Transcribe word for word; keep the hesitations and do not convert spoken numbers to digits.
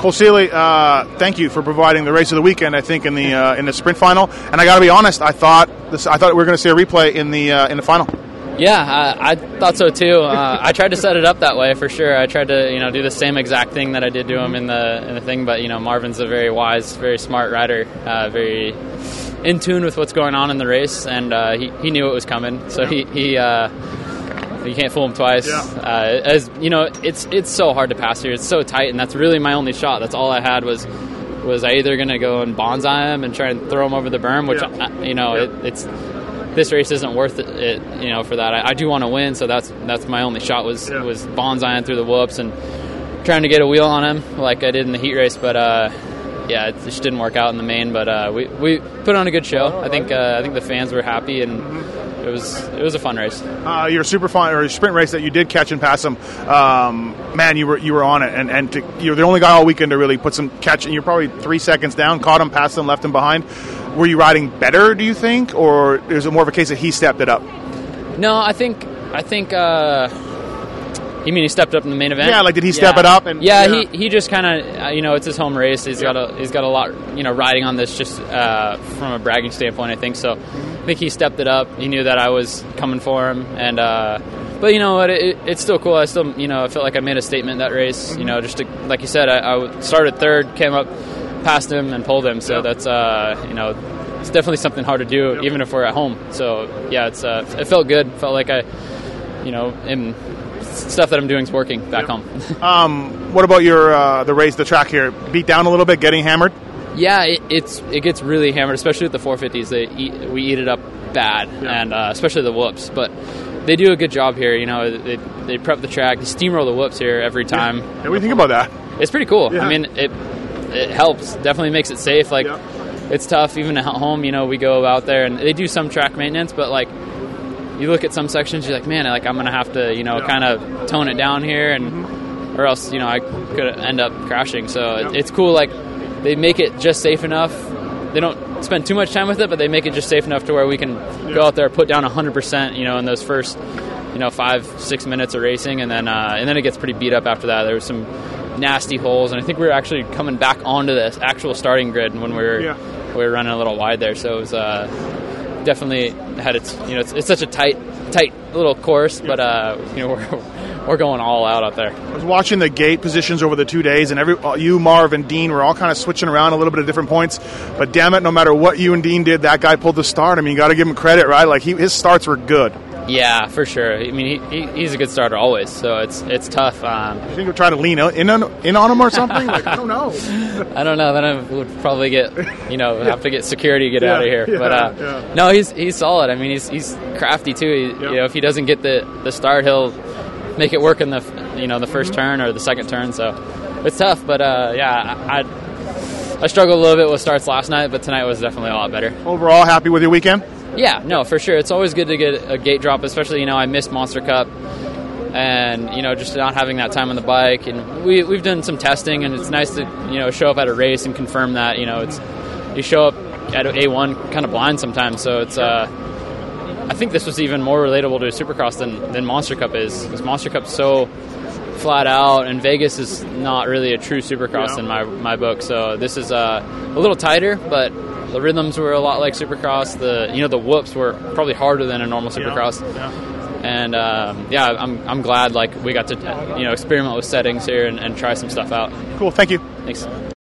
Well, Sealy, uh, thank you for providing the race of the weekend. I think in the uh, in the sprint final, and I got to be honest, I thought this, I thought we were going to see a replay in the uh, in the final. Yeah, I, I thought so too. Uh, I tried to set it up that way for sure. I tried to, you know, do the same exact thing that I did to him in the in the thing. But you know, Marvin's a very wise, very smart rider, uh, very in tune with what's going on in the race, and uh, he he knew it was coming. So he he. Uh, You can't fool him twice. Yeah. Uh, as you know, it's it's so hard to pass here. It's so tight, and that's really my only shot. That's all I had was was I either going to go and bonsai him and try and throw him over the berm, which yeah. I, you know yeah. it, it's this race isn't worth it, it you know, for that. I, I do want to win, so that's that's my only shot was yeah. was bonsaiing through the whoops and trying to get a wheel on him like I did in the heat race, but. Uh, Yeah, it just didn't work out in the main, but uh, we we put on a good show. I think uh, I think the fans were happy, and it was it was a fun race. Uh, your super fun or your sprint race that you did catch and pass him, um, man, you were you were on it, and and to, you're the only guy all weekend to really put some catch. And you're probably three seconds down, caught him, passed him, left him behind. Were you riding better? Do you think, or is it more of a case that he stepped it up? No, I think I think. Uh, You mean he stepped up in the main event? Yeah, like did he step yeah. it up? And yeah, yeah. he he just kind of uh, you know it's his home race. He's yeah. got a he's got a lot you know riding on this just uh, from a bragging standpoint. I think so. Mm-hmm. I think he stepped it up. He knew that I was coming for him, and uh, but you know what? It, it, it's still cool. I still you know I felt like I made a statement that race. Mm-hmm. You know, just to, like you said, I, I started third, came up, passed him, and pulled him. So yeah. that's uh, you know it's definitely something hard to do, yeah. even if we're at home. So yeah, it's uh, it felt good. Felt like I you know am. Stuff that I'm doing is working back yeah. home. um, what about your uh, the race, the track here? Beat down a little bit, getting hammered? Yeah, it, it's it gets really hammered, especially with the four fifties. They eat, we eat it up bad, yeah. and uh, especially the whoops. But they do a good job here. You know, they, they prep the track, they steamroll the whoops here every time. Yeah. What do you think about that? It's pretty cool. Yeah. I mean, it it helps. Definitely makes it safe. Like yeah. it's tough even at home. You know, we go out there and they do some track maintenance, but like. You look at some sections, you're like, man, like I'm gonna have to, you know, yeah. kind of tone it down here, and mm-hmm. or else, you know, I could end up crashing. So yeah. it, it's cool. Like they make it just safe enough. They don't spend too much time with it, but they make it just safe enough to where we can yeah. go out there, put down one hundred percent, you know, in those first, you know, five six minutes of racing, and then uh, and then it gets pretty beat up after that. There was some nasty holes, and I think we were actually coming back onto the actual starting grid when we were yeah. we were running a little wide there. So it was. Uh, Definitely had its, you know, it's, it's such a tight, tight little course, but uh, you know, we're we're going all out out there. I was watching the gate positions over the two days, and every you, Marv, and Dean were all kind of switching around a little bit at different points. But damn it, no matter what you and Dean did, that guy pulled the start. I mean, you got to give him credit, right? Like he, his starts were good. Yeah, for sure. I mean, he, he he's a good starter always, so it's it's tough. Um, you think we're trying to lean in on in on him or something? Like I don't know. I don't know. Then I would probably get, you know, have to get security to get yeah, out of here. Yeah, but uh, yeah. no, he's he's solid. I mean, he's he's crafty too. He, yeah. You know, if he doesn't get the, the start, he'll make it work in the you know the first mm-hmm. turn or the second turn. So it's tough. But uh, yeah, I, I I struggled a little bit with starts last night, but tonight was definitely a lot better. Overall, happy with your weekend? Yeah, no, for sure. It's always good to get a gate drop, especially, you know, I missed Monster Cup and, you know, just not having that time on the bike. And we, we've done some testing, and it's nice to, you know, show up at a race and confirm that, you know, it's you show up at A one kind of blind sometimes. So it's, uh, I think this was even more relatable to a Supercross than, than Monster Cup is, because Monster Cup's so flat out, and Vegas is not really a true Supercross yeah. in my my book. So this is uh, a little tighter, but the rhythms were a lot like Supercross. The you know the whoops were probably harder than a normal Supercross. Yeah. Yeah. And um, yeah, I'm I'm glad like we got to you know experiment with settings here and, and try some stuff out. Cool. Thank you. Thanks.